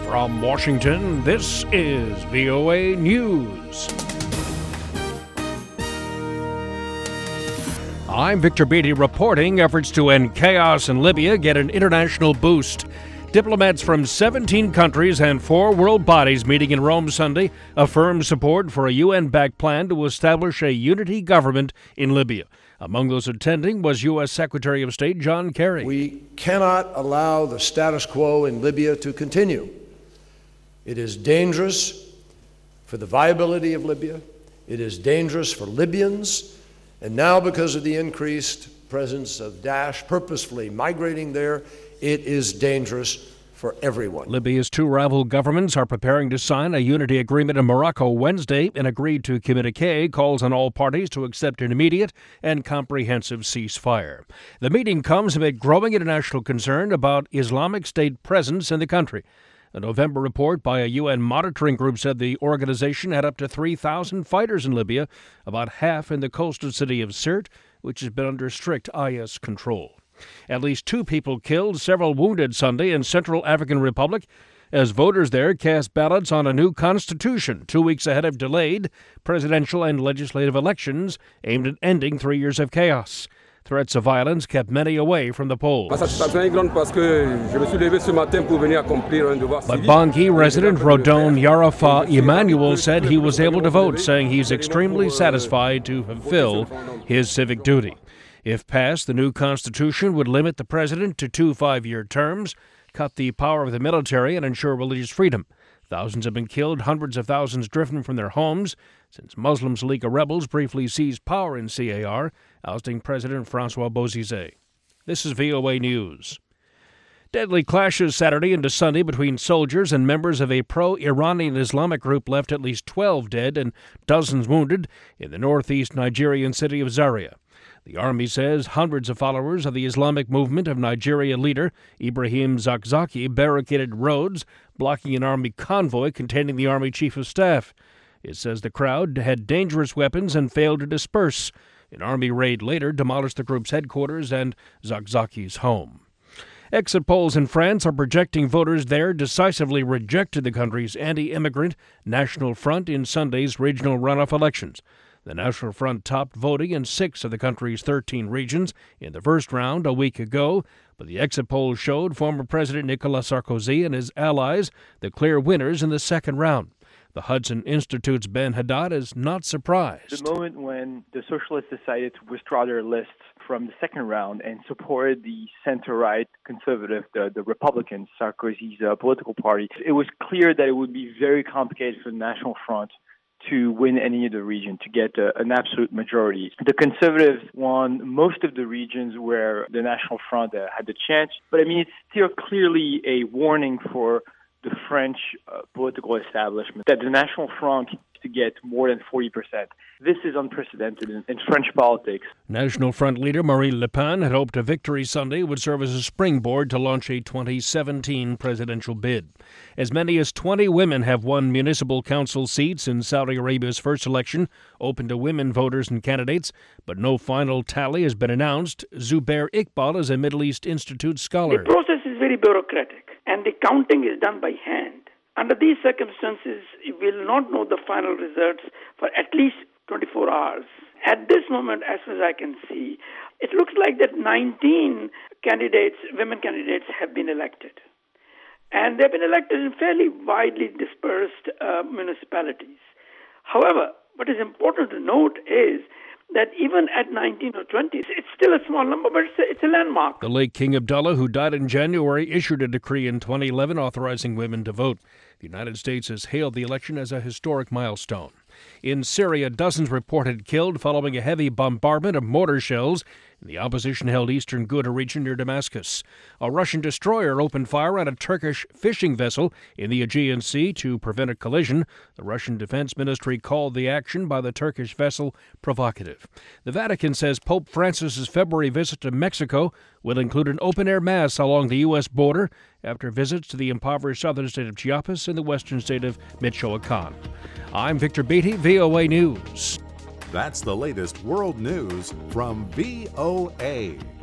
From Washington, this is VOA News. I'm Victor Beatty reporting efforts to end chaos in Libya get an international boost. Diplomats from 17 countries and 4 world bodies meeting in Rome Sunday affirmed support for a UN-backed plan to establish a unity government in Libya. Among those attending was U.S. Secretary of State John Kerry. We cannot allow the status quo in Libya to continue. It is dangerous for the viability of Libya. It is dangerous for Libyans. And now, because of the increased presence of Daesh purposefully migrating there, it is dangerous for everyone. Libya's 2 rival governments are preparing to sign a unity agreement in Morocco Wednesday. An agreed-to communique calls on all parties to accept an immediate and comprehensive ceasefire. The meeting comes amid growing international concern about Islamic State presence in the country. A November report by a UN monitoring group said the organization had up to 3,000 fighters in Libya, about half in the coastal city of Sirte, which has been under strict IS control. At least 2 people killed, several wounded Sunday in Central African Republic as voters there cast ballots on a new constitution 2 weeks ahead of delayed presidential and legislative elections aimed at ending 3 years of chaos. Threats of violence kept many away from the polls. But Bangui resident Rodon Yarafa Emmanuel said he was able to vote, saying he's extremely satisfied to fulfill his civic duty. If passed, the new constitution would limit the president to 2 5-year terms, cut the power of the military, and ensure religious freedom. Thousands have been killed, hundreds of thousands driven from their homes since Muslim Liga rebels briefly seized power in CAR, ousting President Francois Bozizé. This is VOA News. Deadly clashes Saturday into Sunday between soldiers and members of a pro-Iranian Islamic group left at least 12 dead and dozens wounded in the northeast Nigerian city of Zaria. The army says hundreds of followers of the Islamic movement of Nigeria leader Ibrahim Zakzaki barricaded roads, blocking an army convoy containing the army chief of staff. It says the crowd had dangerous weapons and failed to disperse. An army raid later demolished the group's headquarters and Zakzaki's home. Exit polls in France are projecting voters there decisively rejected the country's anti-immigrant National Front in Sunday's regional runoff elections. The National Front topped voting in 6 of the country's 13 regions in the first round a week ago, but the exit polls showed former President Nicolas Sarkozy and his allies the clear winners in the second round. The Hudson Institute's Ben Haddad is not surprised. The moment when the socialists decided to withdraw their lists from the second round and supported the center-right conservative, the Republicans, Sarkozy's political party, it was clear that it would be very complicated for the National Front to win any of the region, to get an absolute majority. The Conservatives won most of the regions where the National Front had the chance, but I mean, it's still clearly a warning for the French political establishment that the National Front to get more than 40%. This is unprecedented in French politics. National Front leader Marine Le Pen had hoped a victory Sunday would serve as a springboard to launch a 2017 presidential bid. As many as 20 women have won municipal council seats in Saudi Arabia's first election, open to women voters and candidates, but no final tally has been announced. Zubair Iqbal is a Middle East Institute scholar. The process is very bureaucratic, and the counting is done by hand. Under these circumstances, you will not know the final results for at least 24 hours. At this moment, as far as I can see, it looks like that 19 candidates, women candidates, have been elected. And they've been elected in fairly widely dispersed municipalities. However, what is important to note is that even at 19 or 20, it's still a small number, but it's a landmark. The late King Abdullah, who died in January, issued a decree in 2011 authorizing women to vote. The United States has hailed the election as a historic milestone. In Syria, dozens reported killed following a heavy bombardment of mortar shells in the opposition-held eastern Ghouta region near Damascus. A Russian destroyer opened fire on a Turkish fishing vessel in the Aegean Sea to prevent a collision. The Russian Defense Ministry called the action by the Turkish vessel provocative. The Vatican says Pope Francis's February visit to Mexico will include an open-air mass along the U.S. border after visits to the impoverished southern state of Chiapas and the western state of Michoacan. I'm Victor Beatty, VOA News. That's the latest world news from VOA.